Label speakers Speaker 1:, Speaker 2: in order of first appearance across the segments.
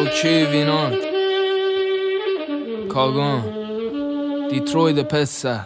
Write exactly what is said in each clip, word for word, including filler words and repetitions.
Speaker 1: اوکی وینان کاگان دیتروید پسه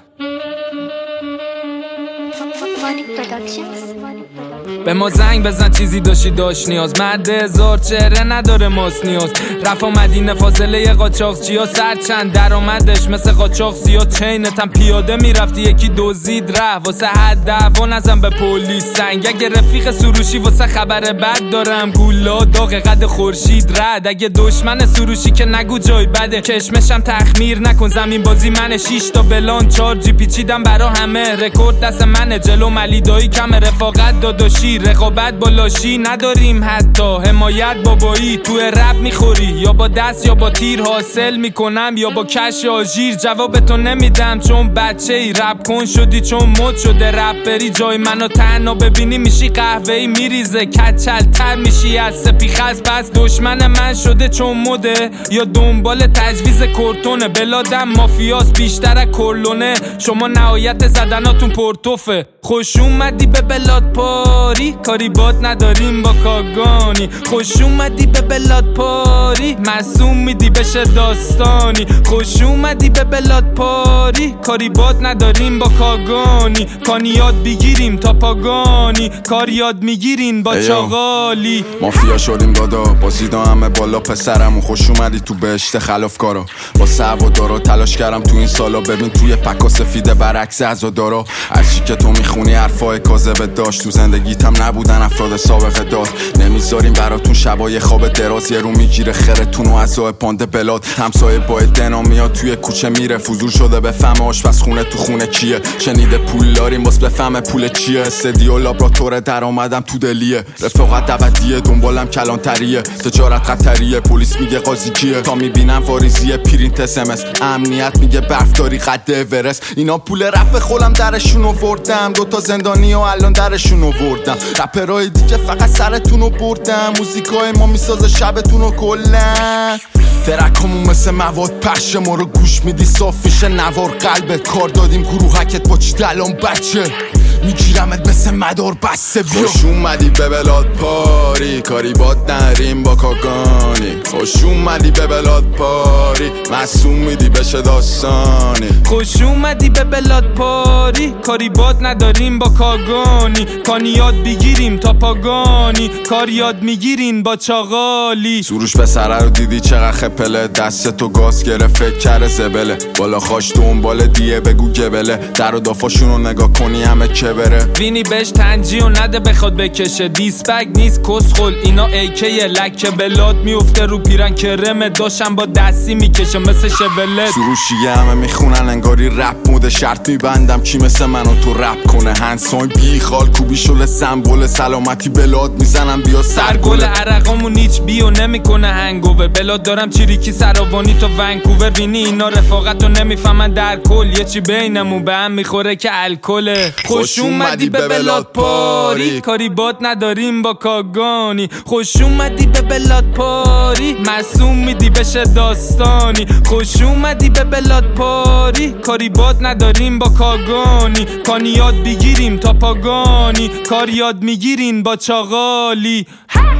Speaker 1: به ما زنگ بزن چیزی داشتی داشت نیاز مرد هزار چهره نداره ماس نیاز رفا مدینه فاصله قاچاق چیا سر چند درآمدش مثل قاچاق زیاد چینتم پیاده میرفتی یکی دزدید ره واسه حد دعوا نزن به پلیس سنگ اگه رفیق سروشی واسه خبر بد دارم گولا داغ قد خورشید رد اگه دشمن سروشی که نگو جای بده کشمشم تخمیر نکن زمین بازی منه شیش تا بلان چار جی پیچیدم برا همه رکورد دست منه جلو ملیدایی کم رفاقت داداشی رقابت با لاشی نداریم حتی حمایت بابایی تو رپ میخوری یا با دست یا با تیر حاصل میکنم یا با کش آژیر جوابتو نمیدم چون بچه ای رپ کن شدی چون مد شده رپری جای منو تنها ببینی میشی قهوه‌ای میریزه کچل تر میشی از سپیخز پس دشمن من شده چون مده یا دنبال تجویز کورتونه بلادم مافیاس بیشتر از کرلونه شما نهایت زدناتون پرتوفه خوش اومدی به بلاد پاری کاری باد نداریم با کاگانی خوش اومدی به بلاد پاری معصوم میدی بشه داستانی خوش اومدی به بلاد پاری کاری باد نداریم با کاگانی کانی یاد بگیریم تا پاگانی کار یاد میگیرین با چاغالی
Speaker 2: مافیا شدیم دادا بازیدا همه بالا پسرمون خوش اومدی تو بهشت خلافکارا با سعو و دارا تلاش کردم تو این سالا ببین توی پکا سفیده برعکس عزادارا هرچی که تو میخونی حرفای کاذبه داشت تو زندگیتم نبودن افراد سابقه دار نمیذاریم براتون شبای خواب دراز یه رو میگیره خرتون و عزای پانده بلاد همسایه با دنا میاد توی کوچه میره فضول شده به فهم آشپز خونه تو خونه کیه شنیده پول داریم باز بفهم پول چیه استدیو لابراتوار درآمدم تو دلیه رفاقت ابدیه دنبالم کلانتریه تجارت خطریه پلیس میگه قاضی کیه تا میبینم واریزیه پرینت اس ام اس امنیت میگه برفداری قد اورست اینا پول رپ خولم درشون آوردم دو تا زندانی و الان درشون آوردم رپرای دیگه فقط سرتونو بردم موزیکای ما میسازه شبتونو کلن ترکمون مثل مواد پخش ما رو گوش میدی صاف میشه نوار قلبت کار دادیم گروهکت با چی دلان بچه میگیرمت مثل مدار بسته بیا خوش اومدی به بلاد پاری کاری باد نریم با کاگانی خوش اومدی به بلاد پاری معصوم میدی بشه داستانی
Speaker 1: خوش اومدی به بلاد پاری کاری باد نداریم با کاگانی کانی یاد بگیریم تا پاگانی کار یاد میگیرین با چاغالی
Speaker 2: سروش پسره رو دیدی چقدر خپله دست تو گاز گرفت فکر کرده زبله بالا خاش دنبال دیه بگو گبله در و دافاشونو نگاه کنی همه که بره
Speaker 1: وینی بهش تنجی و نده بخواد بکشه دیسپک نیست کسخل اینا ایکیه لکه بلاد میفته رو پیرن کرمه داشم با دستی میکشه مثل شولت
Speaker 2: سروشیه همه میخونن انگاری رپ موده شرط میبندم کی مثل منو تو رپ کنه هنسان بی خال کوبی شل سمبل سلامتی بلاد میزنم بیا
Speaker 1: سرگل عرقامون هیچ بیو نمیکنه هنگوور بلاد دارم چیریکی سراوانی تو ونکوور وینی اینا رفاقتو نمیفهمن در کل یه چی بینمون به هم میخوره که الکله خوش اومدی به بلاد پاری کاری باد نداریم با کاگانی خوش اومدی به بلاد پاری معصوم میدی بشه داستانی خوش اومدی به بلاد پاری کاری باد نداریم با کاگانی کانی یاد بگیریم تا پاگانی کار یاد میگیرین با چاغالی